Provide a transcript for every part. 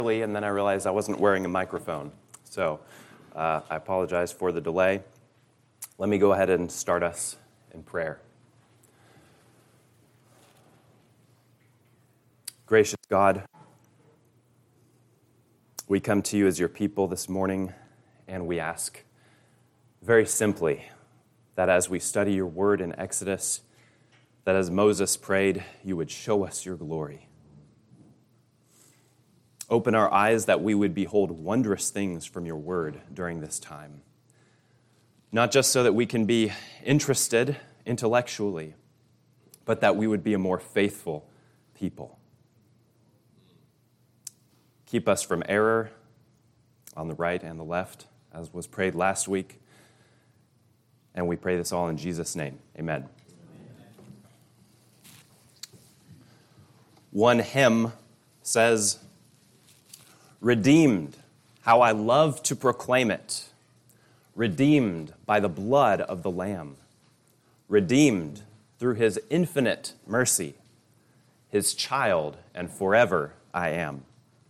and then I realized I wasn't wearing a microphone. So I apologize for the delay. Let me go ahead and start us in prayer. Gracious God, we come to you as your people this morning, and we ask very simply that as we study your word in Exodus, that as Moses prayed, you would show us your glory. Open our eyes that we would behold wondrous things from your word during this time. Not just so that we can be interested intellectually, but that we would be a more faithful people. Keep us from error on the right and the left, as was prayed last week. And we pray this all in Jesus' name. Amen. One hymn says, "Redeemed, how I love to proclaim it. Redeemed by the blood of the Lamb. Redeemed through his infinite mercy. His child, and forever I am."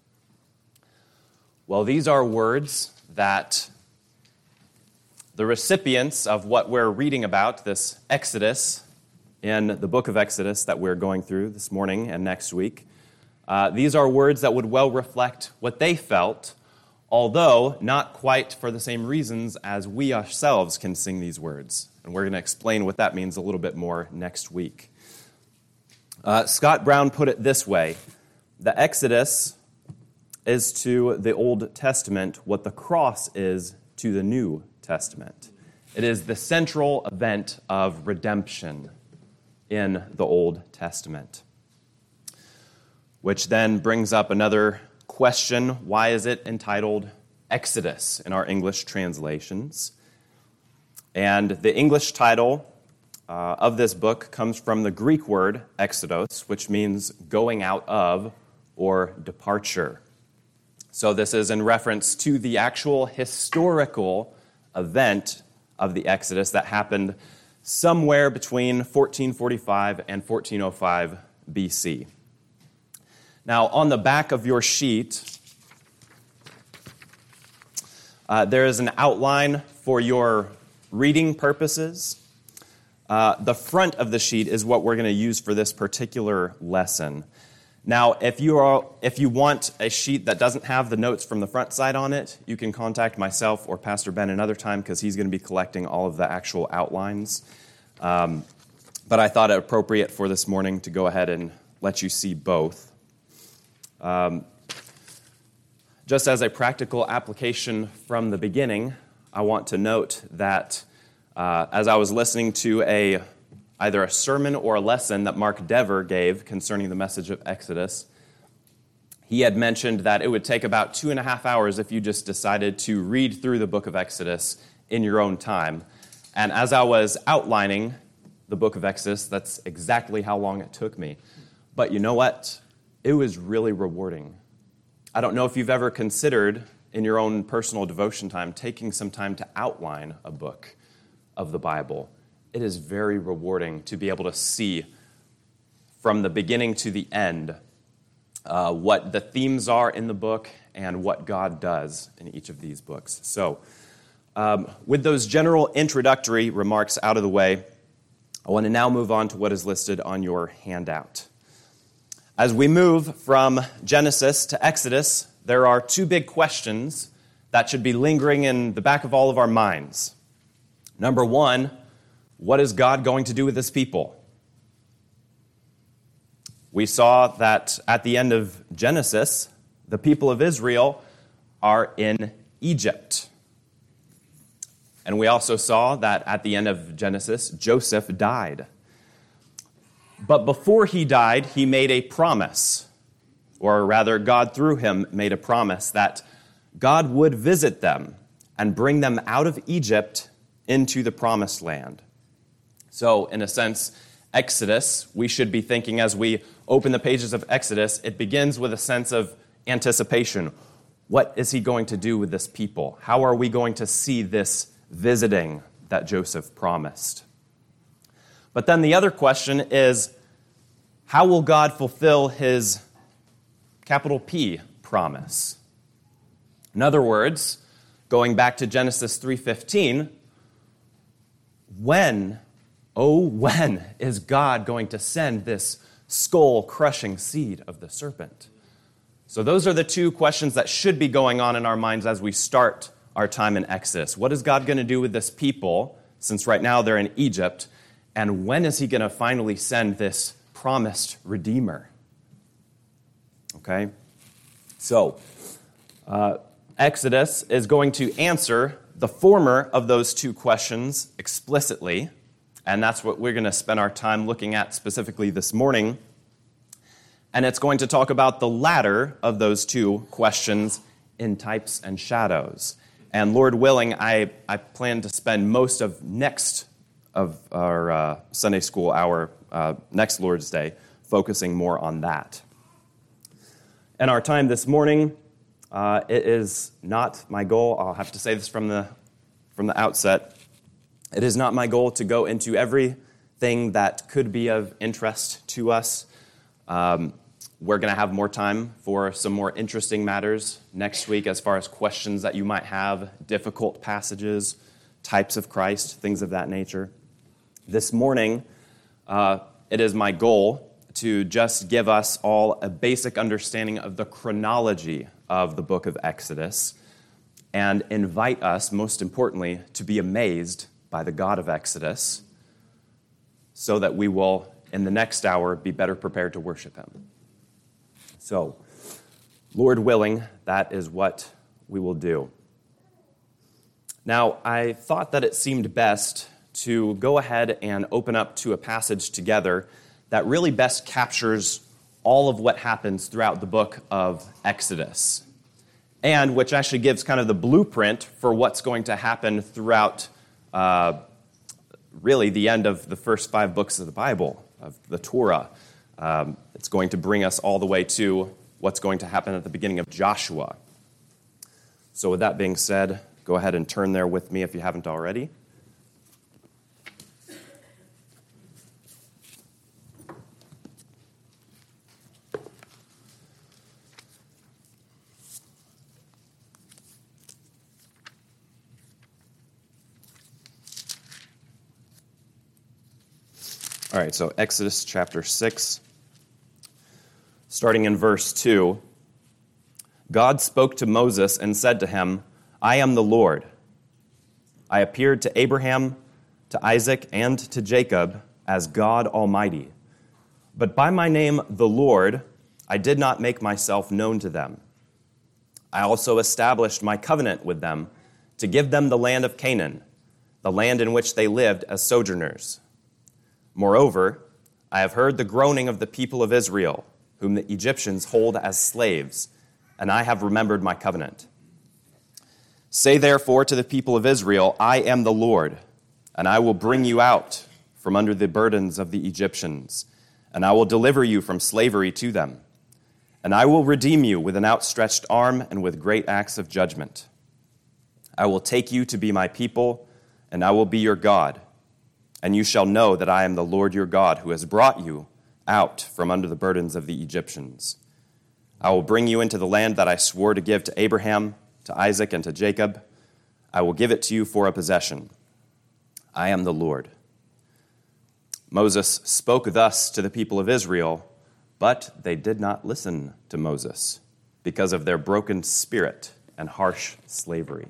Well, these are words that the recipients of what we're reading about, this Exodus, in the book of Exodus that we're going through this morning and next week, these are words that would well reflect what they felt, although not quite for the same reasons as we ourselves can sing these words. And we're going to explain what that means a little bit more next week. Scott Brown put it this way: the Exodus is to the Old Testament what the cross is to the New Testament. It is the central event of redemption in the Old Testament. Which then brings up another question: why is it entitled Exodus in our English translations? And the English title of this book comes from the Greek word exodos, which means going out of or departure. So this is in reference to the actual historical event of the Exodus that happened somewhere between 1445 and 1405 BC. Now, on the back of your sheet, there is an outline for your reading purposes. The front of the sheet is what we're going to use for this particular lesson. Now, if you want a sheet that doesn't have the notes from the front side on it, you can contact myself or Pastor Ben another time, because he's going to be collecting all of the actual outlines. But I thought it appropriate for this morning to go ahead and let you see both. Just as a practical application from the beginning, I want to note that as I was listening to either a sermon or a lesson that Mark Dever gave concerning the message of Exodus, he had mentioned that it would take about 2.5 hours if you just decided to read through the book of Exodus in your own time. And as I was outlining the book of Exodus, that's exactly how long it took me. But you know what? It was really rewarding. I don't know if you've ever considered in your own personal devotion time taking some time to outline a book of the Bible. It is very rewarding to be able to see from the beginning to the end what the themes are in the book and what God does in each of these books. So, with those general introductory remarks out of the way, I want to now move on to what is listed on your handout. As we move from Genesis to Exodus, there are two big questions that should be lingering in the back of all of our minds. Number one, what is God going to do with his people? We saw that at the end of Genesis, the people of Israel are in Egypt. And we also saw that at the end of Genesis, Joseph died. But before he died, he made a promise, or rather, God through him made a promise that God would visit them and bring them out of Egypt into the promised land. So, in a sense, Exodus, we should be thinking as we open the pages of Exodus, it begins with a sense of anticipation. What is he going to do with this people? How are we going to see this visiting that Joseph promised? But then the other question is, how will God fulfill his, capital P, promise. In other words, going back to Genesis 3:15, when is God going to send this skull-crushing seed of the serpent? So those are the two questions that should be going on in our minds as we start our time in Exodus. What is God going to do with this people, since right now they're in Egypt, and when is he going to finally send this promised Redeemer? Okay? So, Exodus is going to answer the former of those two questions explicitly, and that's what we're going to spend our time looking at specifically this morning. And it's going to talk about the latter of those two questions in types and shadows. And Lord willing, I plan to spend most of our Sunday school hour, next Lord's Day, focusing more on that. In our time this morning, it is not my goal, I'll have to say this from the outset, it is not my goal to go into everything that could be of interest to us. We're going to have more time for some more interesting matters next week as far as questions that you might have, difficult passages, types of Christ, things of that nature. This morning, it is my goal to just give us all a basic understanding of the chronology of the book of Exodus and invite us, most importantly, to be amazed by the God of Exodus so that we will, in the next hour, be better prepared to worship him. So, Lord willing, that is what we will do. Now, I thought that it seemed best to go ahead and open up to a passage together that really best captures all of what happens throughout the book of Exodus, and which actually gives kind of the blueprint for what's going to happen throughout really the end of the first 5 books of the Bible, of the Torah. It's going to bring us all the way to what's going to happen at the beginning of Joshua. So with that being said, go ahead and turn there with me if you haven't already. All right, so Exodus chapter 6, starting in verse 2. God spoke to Moses and said to him, I am the Lord. I appeared to Abraham, to Isaac, and to Jacob as God Almighty. But by my name, the Lord, I did not make myself known to them. I also established my covenant with them to give them the land of Canaan, the land in which they lived as sojourners. Moreover, I have heard the groaning of the people of Israel, whom the Egyptians hold as slaves, and I have remembered my covenant. Say therefore to the people of Israel, I am the Lord, and I will bring you out from under the burdens of the Egyptians, and I will deliver you from slavery to them. And I will redeem you with an outstretched arm and with great acts of judgment. I will take you to be my people, and I will be your God. And you shall know that I am the Lord your God, who has brought you out from under the burdens of the Egyptians. I will bring you into the land that I swore to give to Abraham, to Isaac, and to Jacob. I will give it to you for a possession. I am the Lord. Moses spoke thus to the people of Israel, but they did not listen to Moses because of their broken spirit and harsh slavery.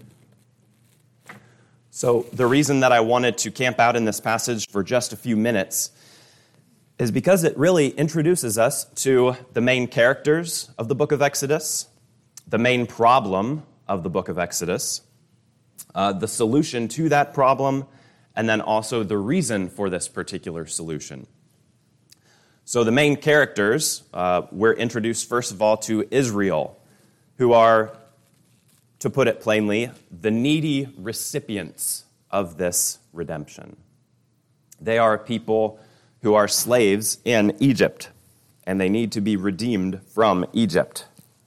So the reason that I wanted to camp out in this passage for just a few minutes is because it really introduces us to the main characters of the book of Exodus, the main problem of the book of Exodus, the solution to that problem, and then also the reason for this particular solution. So the main characters, we're introduced first of all to Israel, who are, to put it plainly, the needy recipients of this redemption. They are people who are slaves in Egypt, and they need to be redeemed from Egypt.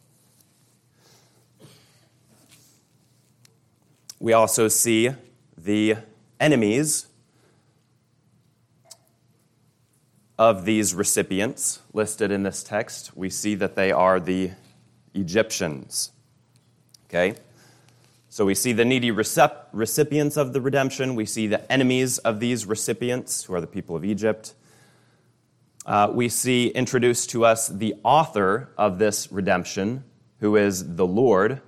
We also see the enemies of these recipients listed in this text. We see that they are the Egyptians. Okay? So we see the needy recipients of the redemption. We see the enemies of these recipients, who are the people of Egypt. We see introduced to us the author of this redemption, who is the Lord.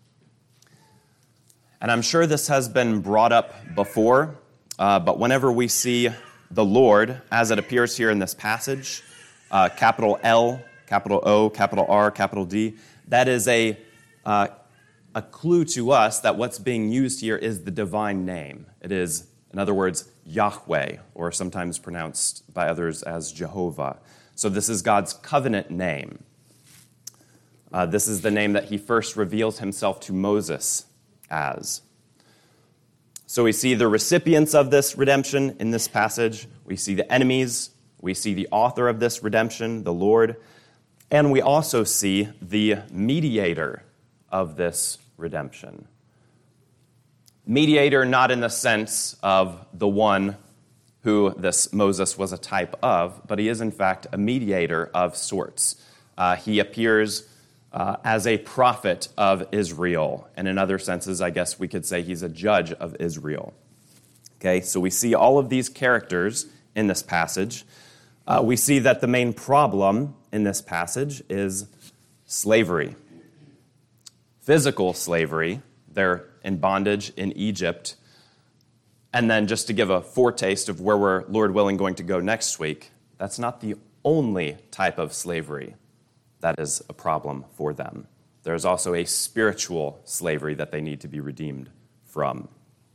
And I'm sure this has been brought up before, but whenever we see the Lord, as it appears here in this passage, capital L, capital O, capital R, capital D, that is a clue to us that what's being used here is the divine name. It is, in other words, Yahweh, or sometimes pronounced by others as Jehovah. So this is God's covenant name. This is the name that he first reveals himself to Moses as. So we see the recipients of this redemption in this passage. We see the enemies. We see the author of this redemption, the Lord. And we also see the mediator of this redemption. Mediator not in the sense of the one who this Moses was a type of, but he is in fact a mediator of sorts. He appears as a prophet of Israel, and in other senses, I guess we could say he's a judge of Israel. Okay, so we see all of these characters in this passage. We see that the main problem in this passage is slavery. Physical slavery. They're in bondage in Egypt. And then just to give a foretaste of where we're, Lord willing, going to go next week, that's not the only type of slavery that is a problem for them. There's also a spiritual slavery that they need to be redeemed from.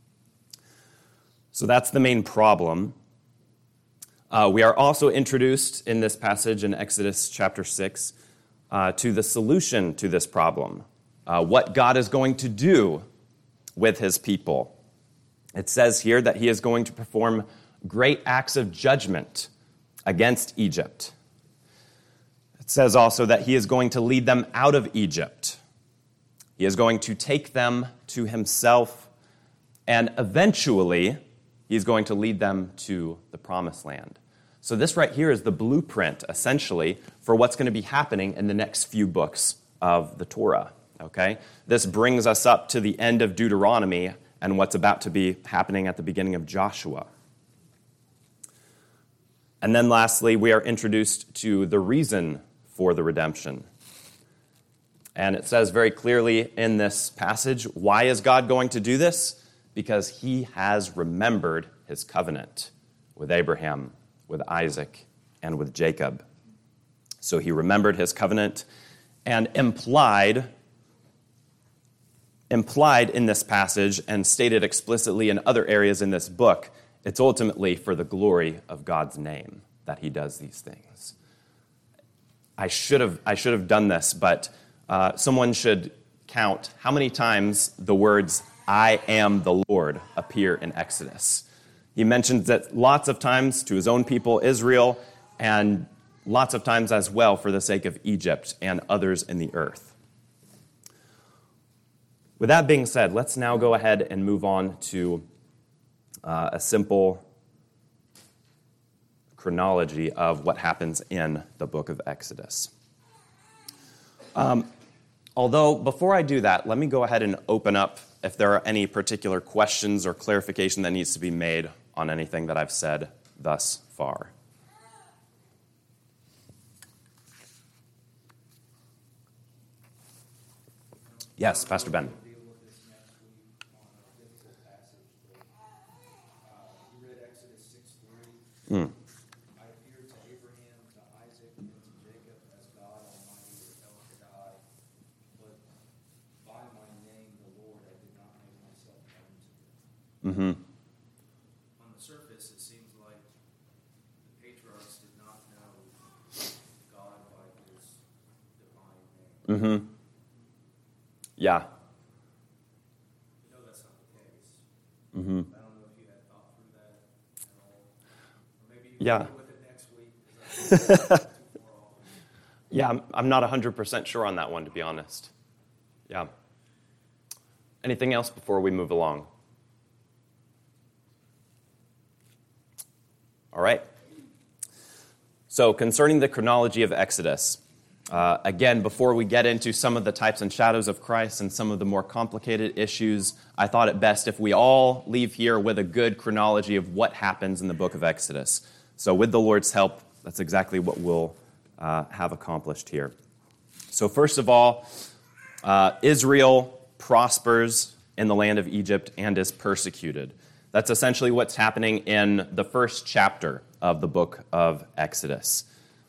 So that's the main problem. We are also introduced in this passage in Exodus chapter 6 to the solution to this problem, what God is going to do with his people. It says here that he is going to perform great acts of judgment against Egypt. It says also that he is going to lead them out of Egypt. He is going to take them to himself, and eventually he's going to lead them to the promised land. So this right here is the blueprint, essentially, for what's going to be happening in the next few books of the Torah. Okay? This brings us up to the end of Deuteronomy and what's about to be happening at the beginning of Joshua. And then lastly, we are introduced to the reason for the redemption. And it says very clearly in this passage, why is God going to do this? Because he has remembered his covenant with Abraham, with Isaac, and with Jacob. So he remembered his covenant, and implied in this passage and stated explicitly in other areas in this book, it's ultimately for the glory of God's name that he does these things. I should have done this, but someone should count how many times the words "I am the Lord" appear in Exodus. He mentions it lots of times to his own people, Israel, and lots of times as well for the sake of Egypt and others in the earth. With that being said, let's now go ahead and move on to a simple chronology of what happens in the book of Exodus. Although, before I do that, let me go ahead and open up if there are any particular questions or clarification that needs to be made on anything that I've said thus far. Yes, Pastor Ben. I appeared to Abraham, to Isaac, and to Jacob as God Almighty or El Shaddai, but by my name, the Lord, I did not make myself known to them. On the surface, it seems like the patriarchs did not know God by his divine name. Yeah. We know that's not the case. I don't know if you had thought through that at all. Or maybe you can deal with it next week. Yeah, I'm not 100% sure on that one, to be honest. Yeah. Anything else before we move along? All right. So concerning the chronology of Exodus, Again, before we get into some of the types and shadows of Christ and some of the more complicated issues, I thought it best if we all leave here with a good chronology of what happens in the book of Exodus. So with the Lord's help, that's exactly what we'll have accomplished here. So first of all, Israel prospers in the land of Egypt and is persecuted. That's essentially what's happening in the first chapter of the book of Exodus.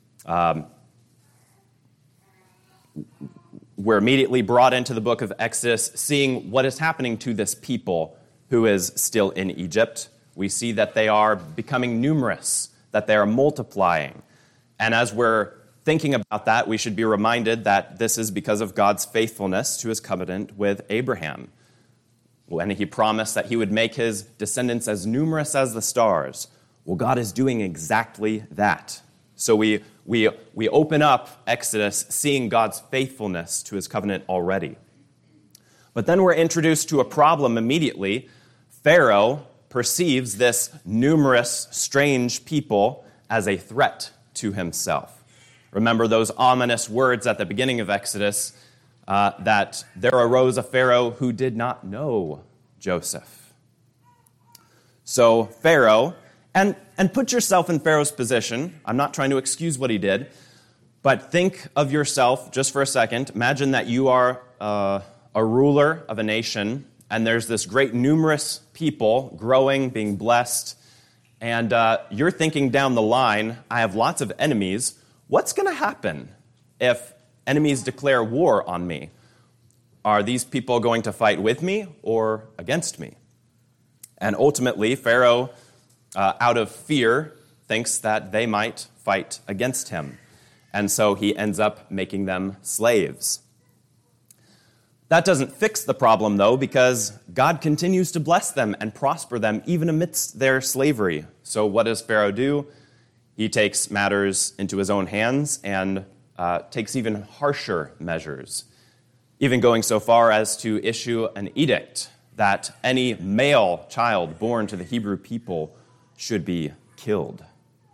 We're immediately brought into the book of Exodus, seeing what is happening to this people who is still in Egypt. We see that they are becoming numerous, that they are multiplying. And as we're thinking about that, we should be reminded that this is because of God's faithfulness to his covenant with Abraham. When he promised that he would make his descendants as numerous as the stars. Well, God is doing exactly that. So we open up Exodus seeing God's faithfulness to his covenant already. But then we're introduced to a problem immediately. Pharaoh perceives this numerous, strange people as a threat to himself. Remember those ominous words at the beginning of Exodus, that there arose a Pharaoh who did not know Joseph. So Pharaoh, and put yourself in Pharaoh's position. I'm not trying to excuse what he did, but think of yourself just for a second. Imagine that you are a ruler of a nation, and there's this great numerous people growing, being blessed, and you're thinking down the line, I have lots of enemies. What's going to happen if enemies declare war on me? Are these people going to fight with me or against me? And ultimately, Pharaoh, out of fear, thinks that they might fight against him. And so he ends up making them slaves. That doesn't fix the problem, though, because God continues to bless them and prosper them even amidst their slavery. So what does Pharaoh do? He takes matters into his own hands and takes even harsher measures, even going so far as to issue an edict that any male child born to the Hebrew people should be killed.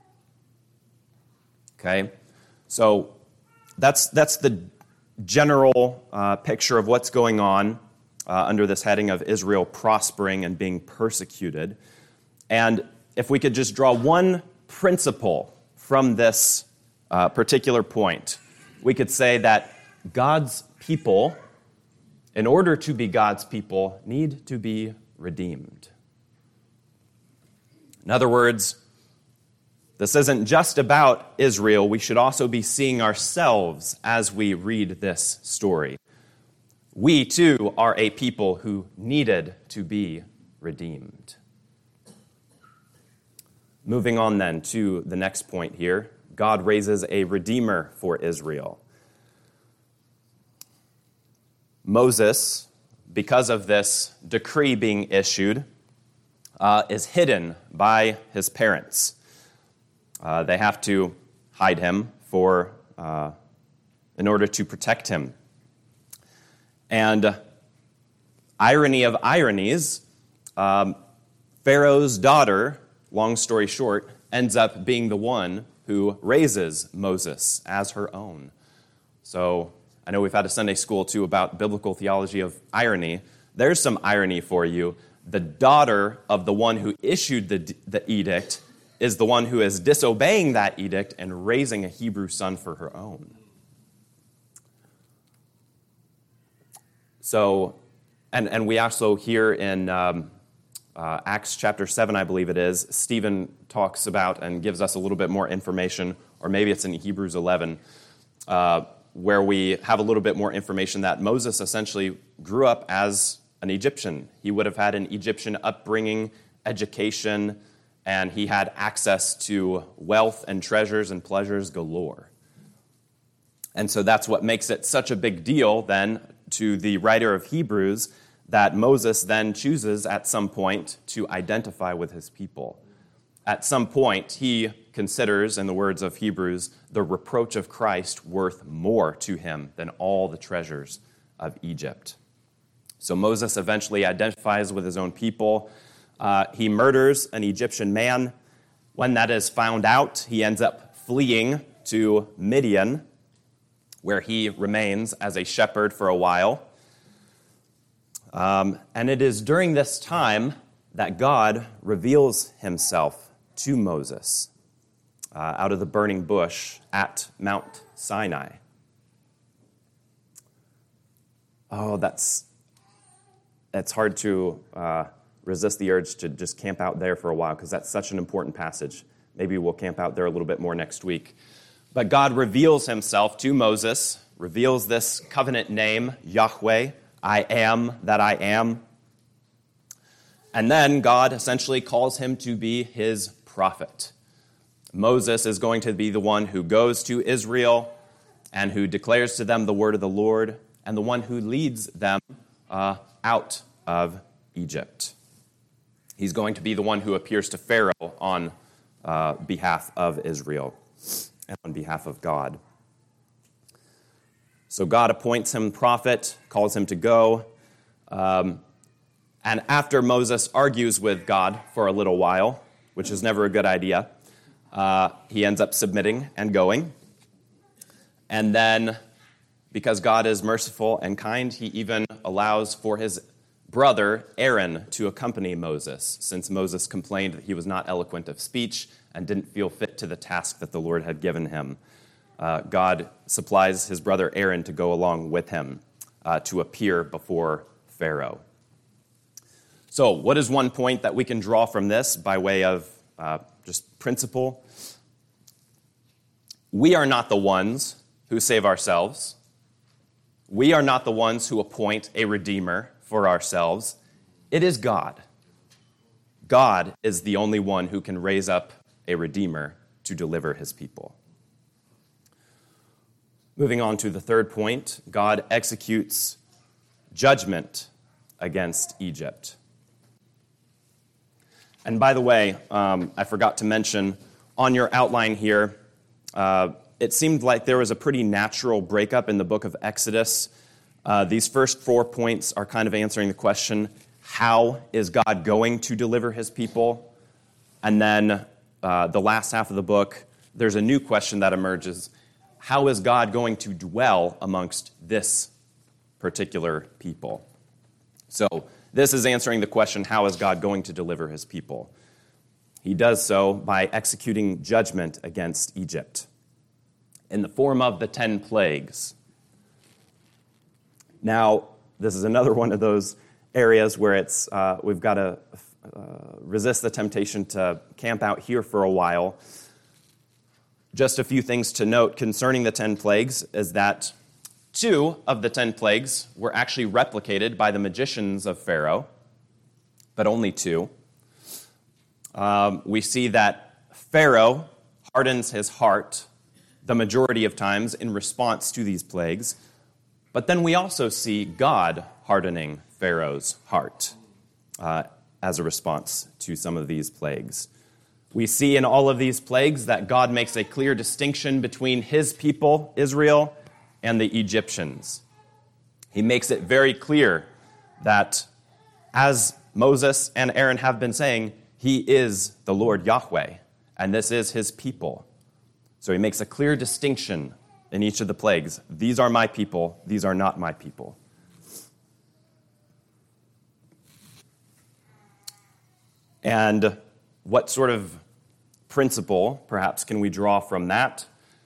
Okay? So that's the general picture of what's going on under this heading of Israel prospering and being persecuted. And if we could just draw one principle from this particular point, we could say that God's people, in order to be God's people, need to be redeemed. In other words, this isn't just about Israel. We should also be seeing ourselves as we read this story. We, too, are a people who needed to be redeemed. Moving on then to the next point here. God raises a redeemer for Israel. Moses, because of this decree being issued, is hidden by his parents. They have to hide him in order to protect him. And irony of ironies, Pharaoh's daughter, long story short, ends up being the one who raises Moses as her own. So I know we've had a Sunday school, too, about biblical theology of irony. There's some irony for you. The daughter of the one who issued the edict is the one who is disobeying that edict and raising a Hebrew son for her own. So, and we also hear in Acts chapter 7, I believe it is, Stephen talks about and gives us a little bit more information, or maybe it's in Hebrews 11, where we have a little bit more information that Moses essentially grew up as an Egyptian. He would have had an Egyptian upbringing, education, and he had access to wealth and treasures and pleasures galore. And so that's what makes it such a big deal then to the writer of Hebrews that Moses then chooses at some point to identify with his people. At some point, he considers, in the words of Hebrews, the reproach of Christ worth more to him than all the treasures of Egypt. So Moses eventually identifies with his own people. He murders an Egyptian man. When that is found out, he ends up fleeing to Midian, where he remains as a shepherd for a while. And it is during this time that God reveals himself to Moses out of the burning bush at Mount Sinai. Oh, it's hard to resist the urge to just camp out there for a while because that's such an important passage. Maybe we'll camp out there a little bit more next week. But God reveals himself to Moses, reveals this covenant name, Yahweh, I am that I am. And then God essentially calls him to be his prophet. Moses is going to be the one who goes to Israel and who declares to them the word of the Lord and the one who leads them out of Egypt. He's going to be the one who appears to Pharaoh on behalf of Israel and on behalf of God. So God appoints him prophet, calls him to go. And after Moses argues with God for a little while, which is never a good idea, he ends up submitting and going. And then, because God is merciful and kind, he even allows for his brother Aaron to accompany Moses, since Moses complained that he was not eloquent of speech and didn't feel fit to the task that the Lord had given him. God supplies his brother Aaron to go along with him to appear before Pharaoh. So, what is one point that we can draw from this by way of just principle? We are not the ones who save ourselves. We are not the ones who appoint a redeemer for ourselves. It is God. God is the only one who can raise up a redeemer to deliver his people. Moving on to the third point, God executes judgment against Egypt. And by the way, I forgot to mention, on your outline here, it seemed like there was a pretty natural breakup in the book of Exodus. These first 4 points are kind of answering the question, how is God going to deliver his people? And then the last half of the book, there's a new question that emerges. How is God going to dwell amongst this particular people? So this is answering the question, how is God going to deliver his people? He does so by executing judgment against Egypt in the form of the 10 plagues. Now, this is another one of those areas where we've got to resist the temptation to camp out here for a while. Just a few things to note concerning the 10 plagues is that 2 of the 10 plagues were actually replicated by the magicians of Pharaoh, but only 2. We see that Pharaoh hardens his heart the majority of times in response to these plagues, but then we also see God hardening Pharaoh's heart as a response to some of these plagues. We see in all of these plagues that God makes a clear distinction between his people, Israel, and the Egyptians. He makes it very clear that, as Moses and Aaron have been saying, he is the Lord Yahweh, and this is his people. So he makes a clear distinction in each of the plagues. These are my people, these are not my people. And what sort of principle, perhaps, can we draw from that?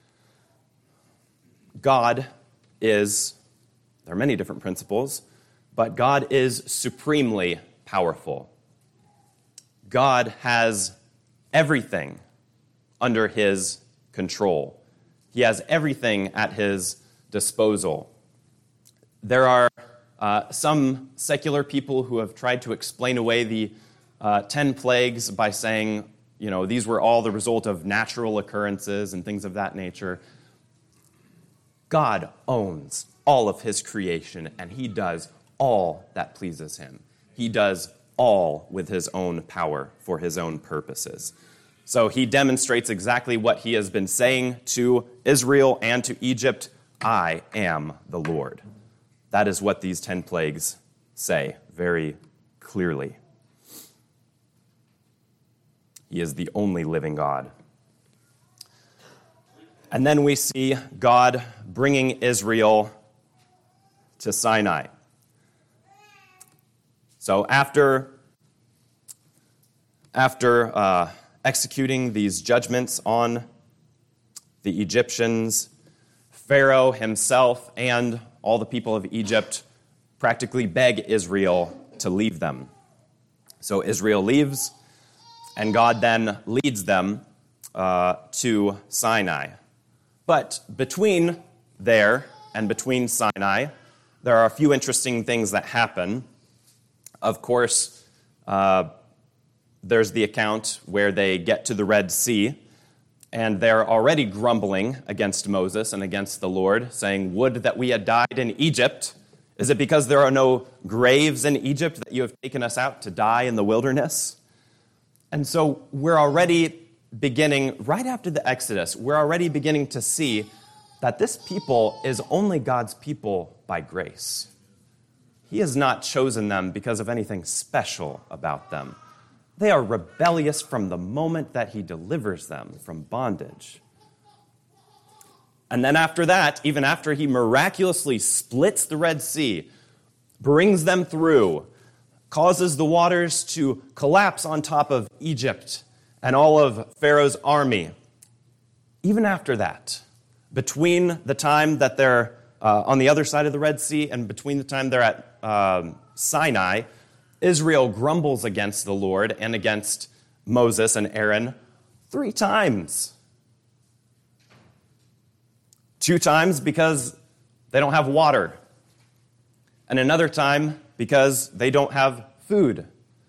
God is, there are many different principles, but God is supremely powerful. God has everything under his control. He has everything at his disposal. There are some secular people who have tried to explain away the 10 plagues by saying, these were all the result of natural occurrences and things of that nature. God owns all of his creation, and he does all that pleases him. He does all with his own power for his own purposes. So he demonstrates exactly what he has been saying to Israel and to Egypt. I am the Lord. That is what these 10 plagues say very clearly. He is the only living God. And then we see God bringing Israel to Sinai. So after executing these judgments on the Egyptians, Pharaoh himself and all the people of Egypt practically beg Israel to leave them. So Israel leaves, and God then leads them to Sinai. But between there and between Sinai, there are a few interesting things that happen. Of course, there's the account where they get to the Red Sea, and they're already grumbling against Moses and against the Lord, saying, "Would that we had died in Egypt. Is it because there are no graves in Egypt that you have taken us out to die in the wilderness?" And so we're already beginning, right after the Exodus, we're already beginning to see that this people is only God's people by grace. He has not chosen them because of anything special about them. They are rebellious from the moment that he delivers them from bondage. And then after that, even after he miraculously splits the Red Sea, brings them through, causes the waters to collapse on top of Egypt and all of Pharaoh's army, even after that, between the time that they're on the other side of the Red Sea and between the time they're at Sinai, Israel grumbles against the Lord and against Moses and Aaron 3 times. 2 times because they don't have water, and another time because they don't have food.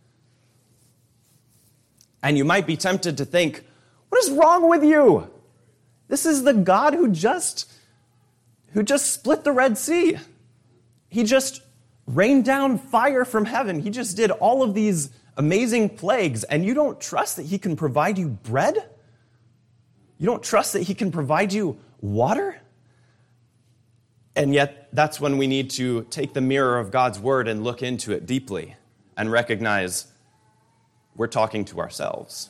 And you might be tempted to think, what is wrong with you? This is the God who just split the Red Sea. He just rained down fire from heaven. He just did all of these amazing plagues, and you don't trust that he can provide you bread? You don't trust that he can provide you water? And yet, that's when we need to take the mirror of God's word and look into it deeply and recognize we're talking to ourselves.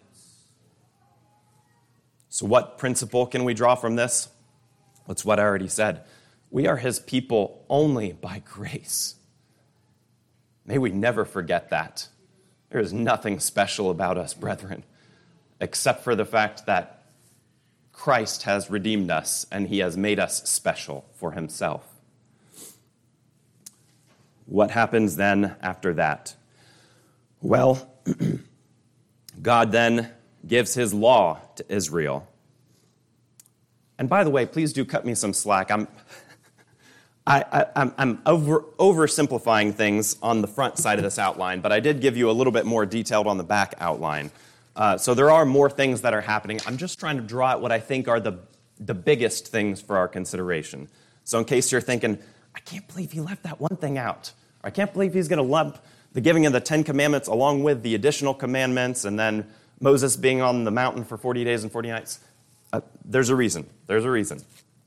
So what principle can we draw from this? It's what I already said. We are his people only by grace. May we never forget that. There is nothing special about us, brethren, except for the fact that Christ has redeemed us and he has made us special for himself. What happens then after that? Well, God then gives his law to Israel. And by the way, please do cut me some slack. I'm oversimplifying things on the front side of this outline, but I did give you a little bit more detailed on the back outline. So there are more things that are happening. I'm just trying to draw out what I think are the biggest things for our consideration. So in case you're thinking, I can't believe he left that one thing out, or I can't believe he's going to lump the giving of the 10 Commandments along with the additional commandments, and then Moses being on the mountain for 40 days and 40 nights. There's a reason. There's a reason.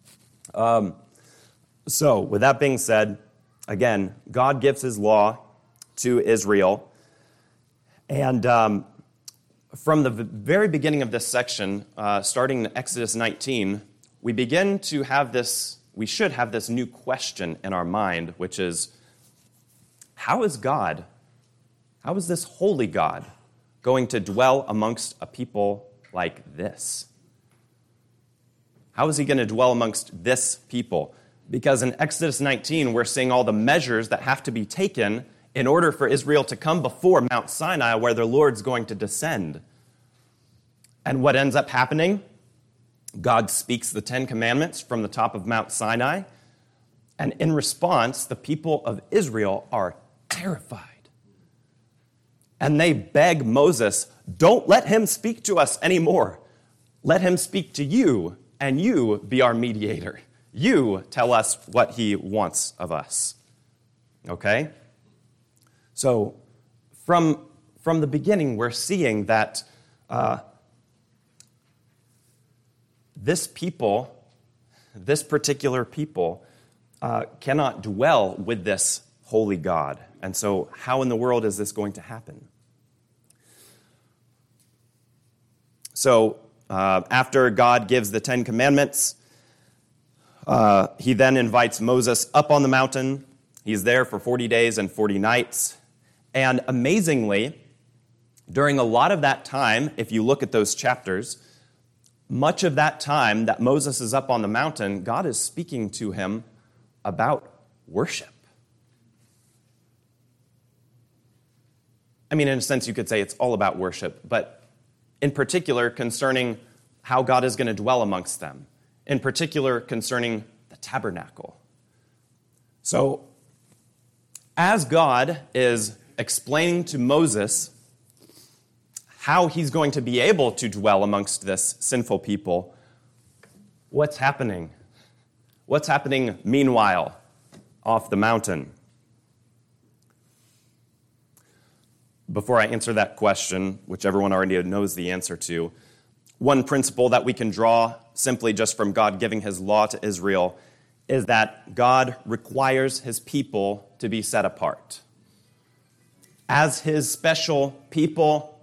So, with that being said, again, God gives his law to Israel. And from the very beginning of this section, starting in Exodus 19, we should have this new question in our mind, which is, how is this holy God going to dwell amongst a people like this? How is he going to dwell amongst this people? Because in Exodus 19, we're seeing all the measures that have to be taken in order for Israel to come before Mount Sinai, where the Lord's going to descend. And what ends up happening? God speaks the 10 Commandments from the top of Mount Sinai, and in response, the people of Israel are terrified. And they beg Moses, don't let him speak to us anymore. Let him speak to you, and you be our mediator. You tell us what he wants of us. Okay? So, from the beginning, we're seeing that this particular people, cannot dwell with this holy God. And so, how in the world is this going to happen? So, after God gives the Ten Commandments, he then invites Moses up on the mountain. He's there for 40 days and 40 nights. And amazingly, during a lot of that time, if you look at those chapters, much of that time that Moses is up on the mountain, God is speaking to him about worship. I mean, in a sense, you could say it's all about worship, but in particular concerning how God is going to dwell amongst them, in particular concerning the tabernacle. So, as God is explaining to Moses how he's going to be able to dwell amongst this sinful people, what's happening? What's happening meanwhile off the mountain? Before I answer that question, which everyone already knows the answer to, one principle that we can draw simply just from God giving his law to Israel is that God requires his people to be set apart. As his special people,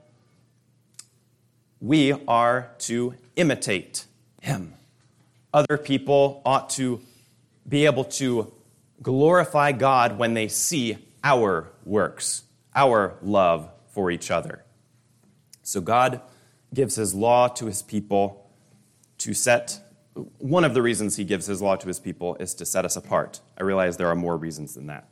we are to imitate him. Other people ought to be able to glorify God when they see our works, our love for each other. So God gives his law to his people to set. One of the reasons he gives his law to his people is to set us apart. I realize there are more reasons than that.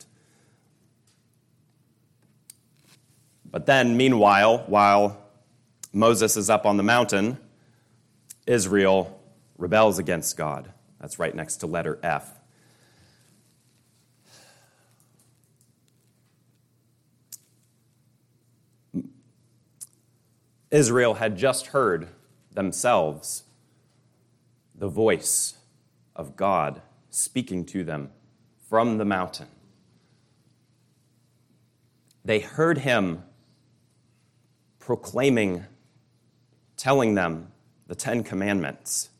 But then, meanwhile, while Moses is up on the mountain, Israel rebels against God. That's right next to letter F. Israel had just heard themselves the voice of God speaking to them from the mountain. They heard him proclaiming, telling them the Ten Commandments.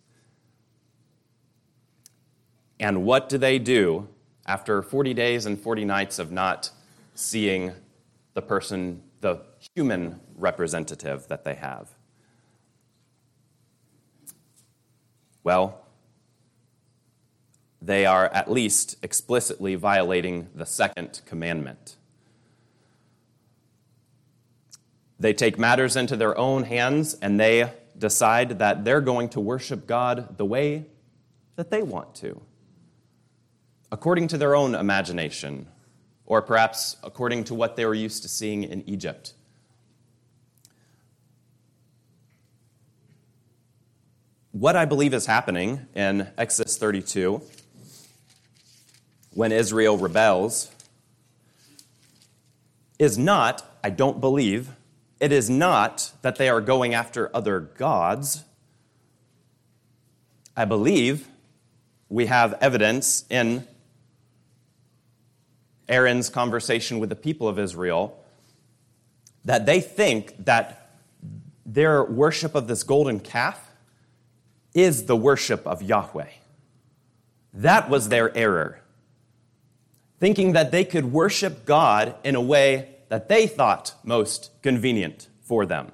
And what do they do after 40 days and 40 nights of not seeing the person, the human representative that they have? Well, they are at least explicitly violating the second commandment. They take matters into their own hands and they decide that they're going to worship God the way that they want to, according to their own imagination, or perhaps according to what they were used to seeing in Egypt. What I believe is happening in Exodus 32, when Israel rebels, is not, I don't believe, it is not that they are going after other gods. I believe we have evidence in Aaron's conversation with the people of Israel that they think that their worship of this golden calf is the worship of Yahweh. That was their error, thinking that they could worship God in a way that they thought most convenient for them.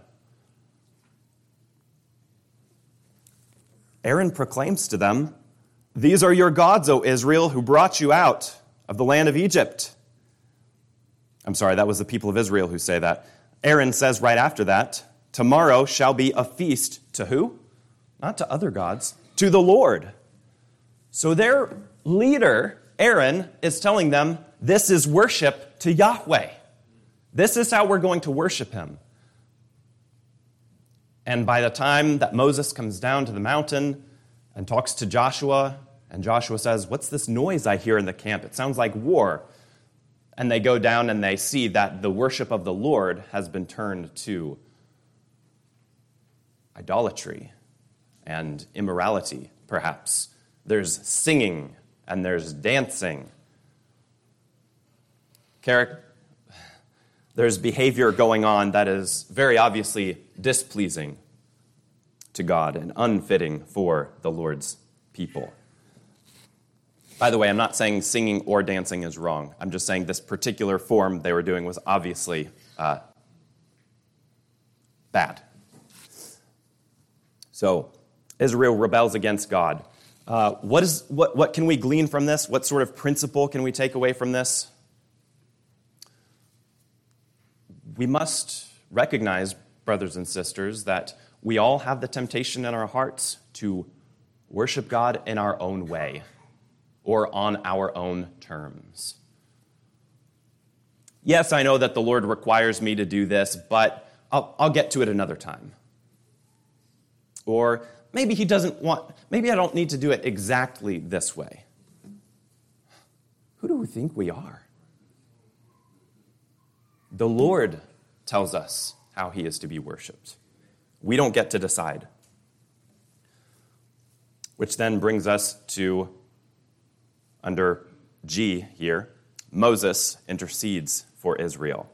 Aaron proclaims to them, "These are your gods, O Israel, who brought you out of the land of Egypt." I'm sorry, that was the people of Israel who say that. Aaron says right after that, "Tomorrow shall be a feast" to who? Not to other gods, to the Lord. So their leader, Aaron, is telling them, this is worship to Yahweh. This is how we're going to worship him. And by the time that Moses comes down to the mountain and talks to Joshua, and Joshua says, "What's this noise I hear in the camp? It sounds like war." And they go down and they see that the worship of the Lord has been turned to idolatry and immorality, perhaps. There's singing and there's dancing. There's behavior going on that is very obviously displeasing to God and unfitting for the Lord's people. By the way, I'm not saying singing or dancing is wrong. I'm just saying this particular form they were doing was obviously bad. So Israel rebels against God. What can we glean from this? What sort of principle can we take away from this? We must recognize, brothers and sisters, that we all have the temptation in our hearts to worship God in our own way or on our own terms. Yes, I know that the Lord requires me to do this, but I'll get to it another time. Or maybe maybe I don't need to do it exactly this way. Who do we think we are? The Lord tells us how he is to be worshiped. We don't get to decide. Which then brings us to, under G here, Moses intercedes for Israel.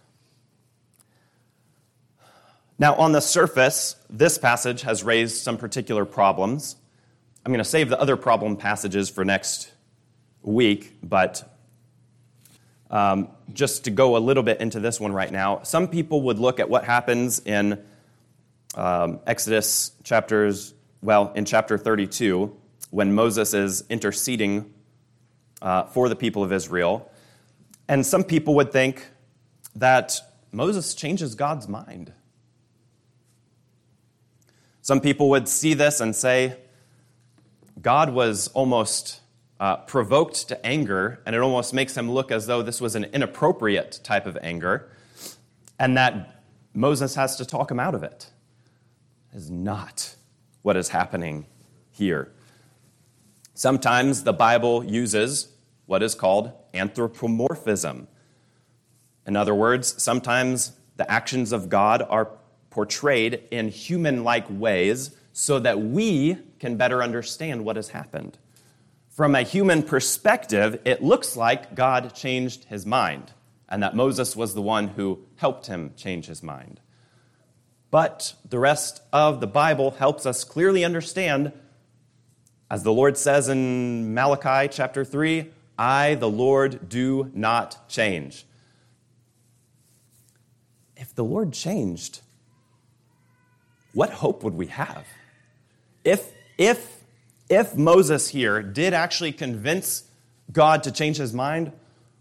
Now, on the surface, this passage has raised some particular problems. I'm going to save the other problem passages for next week, but just to go a little bit into this one right now, some people would look at what happens in Exodus in chapter 32, when Moses is interceding for the people of Israel. And some people would think that Moses changes God's mind. Some people would see this and say, God was almost provoked to anger, and it almost makes him look as though this was an inappropriate type of anger, and that Moses has to talk him out of it. That is not what is happening here. Sometimes the Bible uses what is called anthropomorphism. In other words, sometimes the actions of God are portrayed in human-like ways so that we can better understand what has happened. From a human perspective, it looks like God changed his mind and that Moses was the one who helped him change his mind. But the rest of the Bible helps us clearly understand, as the Lord says in Malachi chapter 3, I, the Lord, do not change. If the Lord changed, what hope would we have? If Moses here did actually convince God to change his mind,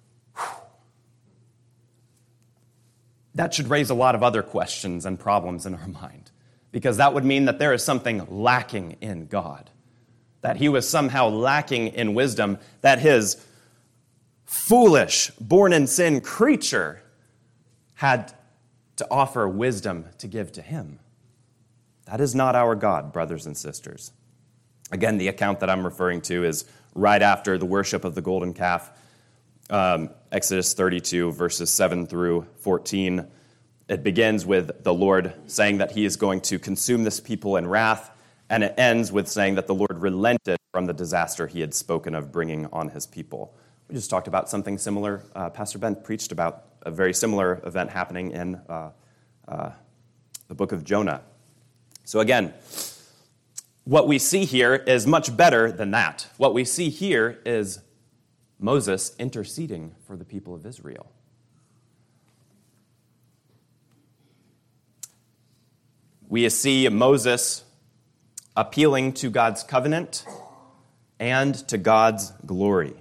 that should raise a lot of other questions and problems in our mind, because that would mean that there is something lacking in God, that he was somehow lacking in wisdom, that his foolish, born-in-sin creature had to offer wisdom to give to him. That is not our God, brothers and sisters. Again, the account that I'm referring to is right after the worship of the golden calf, Exodus 32, verses 7 through 14. It begins with the Lord saying that he is going to consume this people in wrath, and it ends with saying that the Lord relented from the disaster he had spoken of bringing on his people. We just talked about something similar. Pastor Ben preached about a very similar event happening in the book of Jonah. So again, what we see here is much better than that. What we see here is Moses interceding for the people of Israel. We see Moses appealing to God's covenant and to God's glory.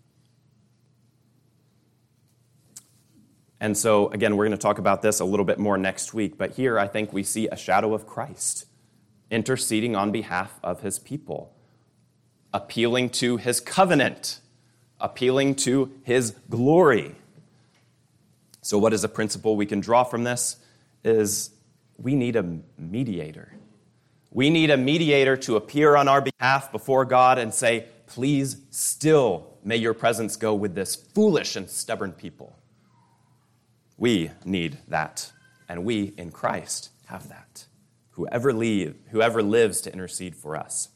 And so, again, we're going to talk about this a little bit more next week, but here I think we see a shadow of Christ interceding on behalf of his people, appealing to his covenant, appealing to his glory. So what is a principle we can draw from this is we need a mediator. We need a mediator to appear on our behalf before God and say, please still may your presence go with this foolish and stubborn people. We need that, and we in Christ have that. Whoever lives to intercede for us.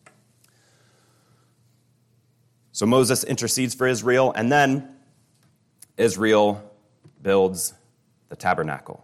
So Moses intercedes for Israel, and then Israel builds the tabernacle.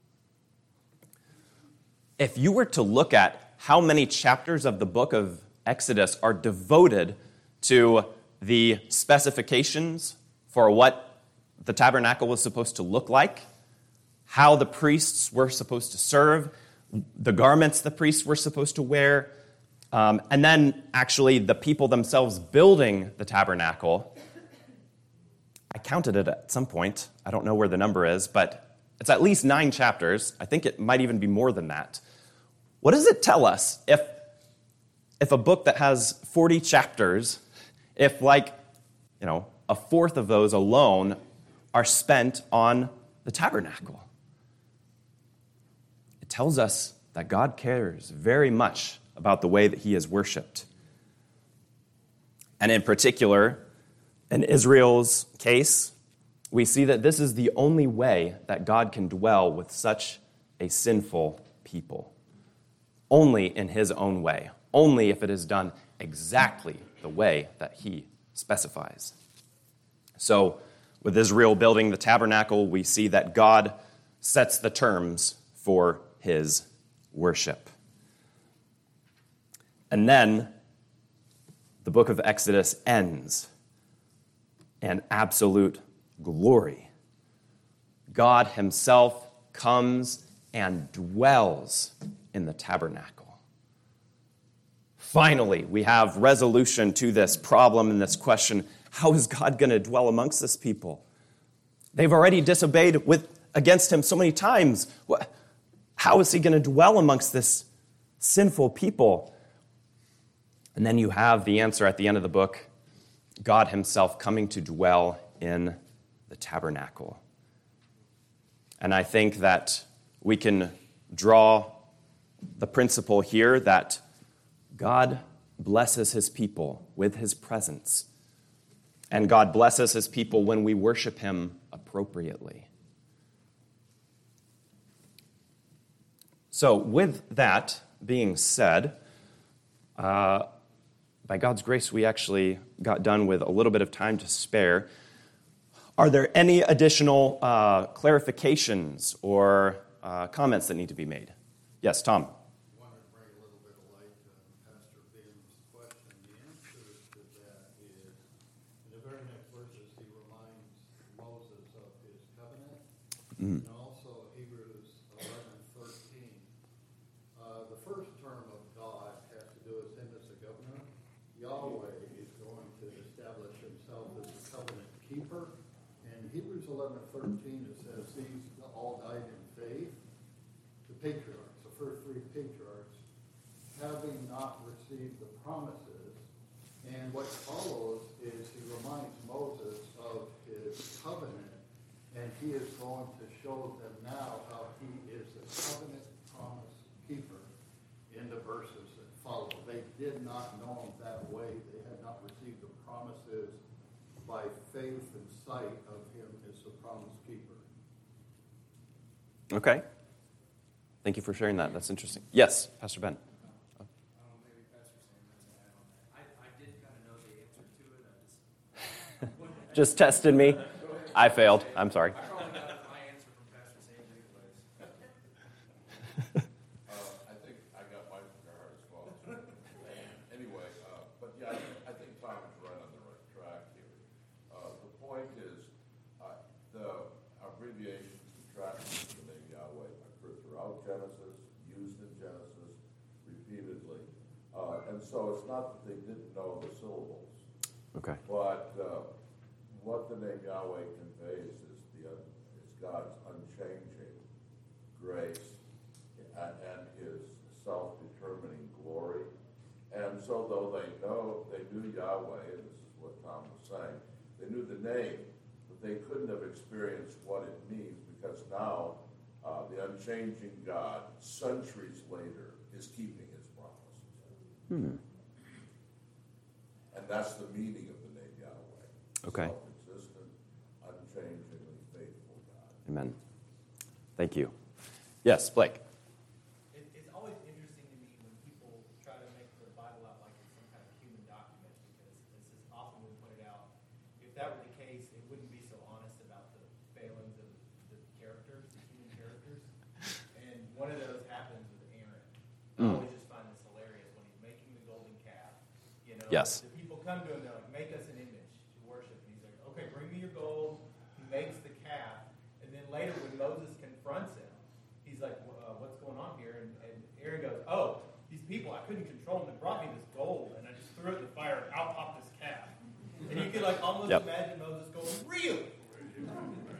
If you were to look at how many chapters of the book of Exodus are devoted to the specifications for what the tabernacle was supposed to look like, how the priests were supposed to serve, the garments the priests were supposed to wear, and then actually the people themselves building the tabernacle. I counted it at some point. I don't know where the number is, but it's at least 9 chapters. I think it might even be more than that. What does it tell us if a book that has 40 chapters, if a fourth of those alone are spent on the tabernacle? It tells us that God cares very much about the way that he is worshipped. And in particular, in Israel's case, we see that this is the only way that God can dwell with such a sinful people. Only in his own way. Only if it is done exactly the way that he specifies. So, with Israel building the tabernacle, we see that God sets the terms for his worship. And then the book of Exodus ends in absolute glory. God himself comes and dwells in the tabernacle. Finally, we have resolution to this problem and this question: how is God going to dwell amongst this people? They've already disobeyed against him so many times. How is he going to dwell amongst this sinful people? And then you have the answer at the end of the book: God himself coming to dwell in the tabernacle. And I think that we can draw the principle here that God blesses his people with his presence. And God blesses his people when we worship him appropriately. So with that being said, by God's grace, we actually got done with a little bit of time to spare. Are there any additional clarifications or comments that need to be made? Yes, Tom. I wanted to bring a little bit of light to Pastor Ben's question. The answer to that is, in the very next verses, he reminds Moses of his covenant, and also Hebrews 11:13. The first term of God has to do with him as a governor. Yahweh is going to establish himself as a covenant keeper. In Hebrews 11:13, it says, these all died in faith. The patriarchs, the first 3 patriarchs, having not received the promises. And what follows is he reminds Moses of his covenant, and he is going to show them now how he is the covenant promise keeper in the verses that follow. They did not know him that way. They had not received the promises by faith and sight of him as the promise keeper. Okay. Thank you for sharing that. That's interesting. Yes, Pastor Ben. Maybe Pastor Sam has an add on that. I did kind of know the answer to it. Just tested me. I failed. I'm sorry. I probably got my answer from Pastor Sam anyways. I think I got mine from Gerhard as well. Anyway, but yeah, I think Tom is right on the right track here. The point is, the abbreviations, contractions of the name Yahweh occur throughout Genesis, used in Genesis repeatedly. And so it's not that they didn't know the syllables. Okay. But what the name Yahweh conveys is God's unchanging grace and his self-determining glory. And so though they knew Yahweh, and this is what Tom was saying, they knew the name, but they couldn't have experienced what it means, because now the unchanging God, centuries later, is keeping his promises. And that's the meaning of the name Yahweh. Okay. Self-existent, unchangingly faithful God. Amen. Thank you. Yes, Blake. It's always interesting to me when people try to make the Bible out like it's some kind of human document, because this is often been pointed out. If that were the case, it wouldn't be so honest about the failings of the characters, the human characters. And one of those happens with Aaron. I always just find this hilarious when he's making the golden calf. Yes. The people come to him, they're like, make us an image to worship. And he's like, okay, bring me your gold. He makes the calf. And then later when Moses confronts him, he's like, what's going on here? And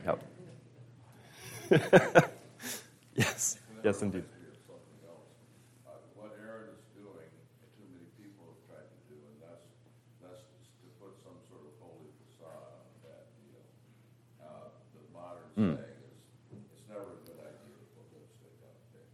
Yep. Yes. Yes, indeed. Something else. What Aaron is doing, too many people have tried to do, and that's to put some sort of holy facade on that deal. The modern saying is, it's never a good idea to put lipstick on a pig.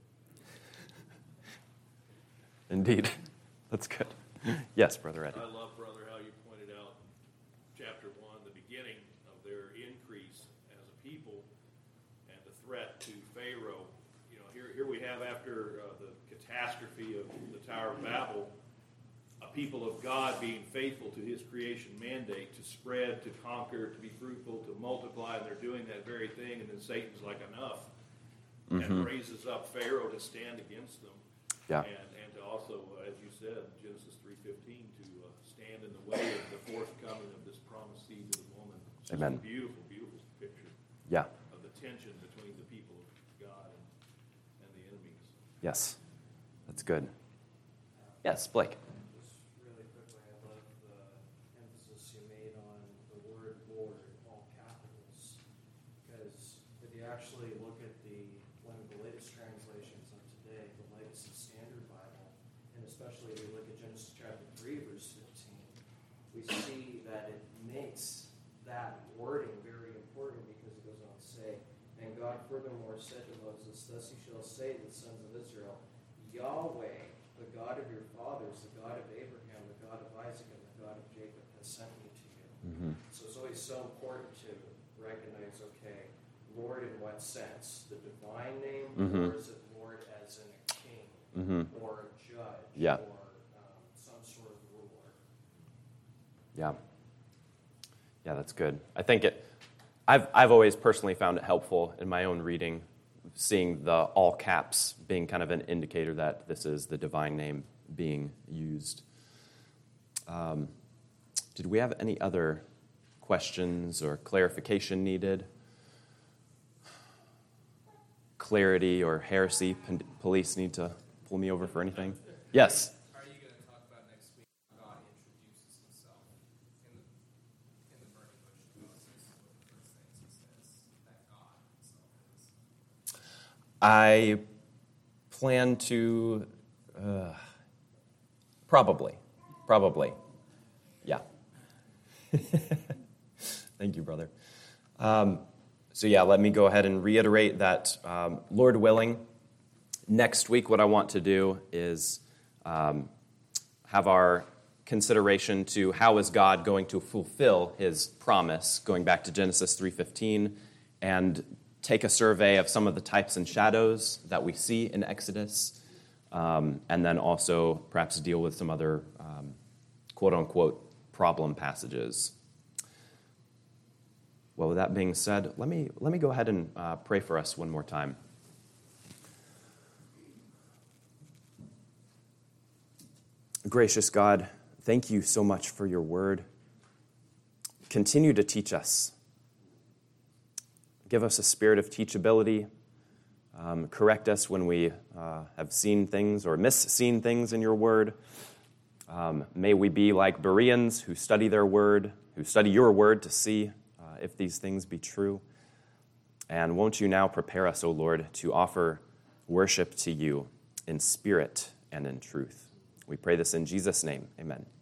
Indeed. That's good. Yes, Brother Eddie. I love, brother, how you pointed out chapter 1, the beginning of their increase as a people and the threat to Pharaoh. You know, here we have, after the catastrophe of the Tower of Babel, a people of God being faithful to his creation mandate to spread, to conquer, to be fruitful, to multiply, and they're doing that very thing, and then Satan's like, enough, and raises up Pharaoh to stand against them. Yeah. And to also, as you said, Genesis 3:15, to stand in the way of the forthcoming of this promised seed of the woman. It's just Amen. a beautiful, beautiful picture Yeah. of the tension between the people of God and the enemies. Yes. That's good. Yes, Blake. Just really quickly, I love the emphasis you made on the word Lord in all capitals. Because if you actually look at one of the latest translations of today, the Legacy Standard Bible, and especially if you look at Genesis chapter 3, verse 15, we see that it makes that wording very important, because it goes on to say, and God furthermore said to Moses, thus you shall say to the sons of Israel, Yahweh, the God of your fathers, the God of Abraham, the God of Isaac, and the God of Jacob has sent me to you. So it's always so important to recognize, okay, Lord in what sense? The divine name, or is it Lord as in a king, or a judge, Yeah. or some sort of ruler? Yeah. Yeah, that's good. I think I've always personally found it helpful in my own reading, seeing the all caps being kind of an indicator that this is the divine name being used. Did we have any other questions or clarification needed? Clarity or heresy? Police need to pull me over for anything? Yes. Are you going to talk about next week how God introduces himself in the burning bush of Moses? One of the first things he says that God himself is. I plan to, probably, yeah. Thank you, brother. So yeah, let me go ahead and reiterate that, Lord willing, next week what I want to do is have our consideration to how is God going to fulfill his promise, going back to Genesis 3:15, and take a survey of some of the types and shadows that we see in Exodus, and then also perhaps deal with some other quote-unquote problem passages. Well, with that being said, let me go ahead and pray for us one more time. Gracious God, thank you so much for your word. Continue to teach us. Give us a spirit of teachability. Correct us when we have seen things or misseen things in your word. May we be like Bereans who study their word, who study your word to see if these things be true. And won't you now prepare us, O Lord, to offer worship to you in spirit and in truth. We pray this in Jesus' name. Amen.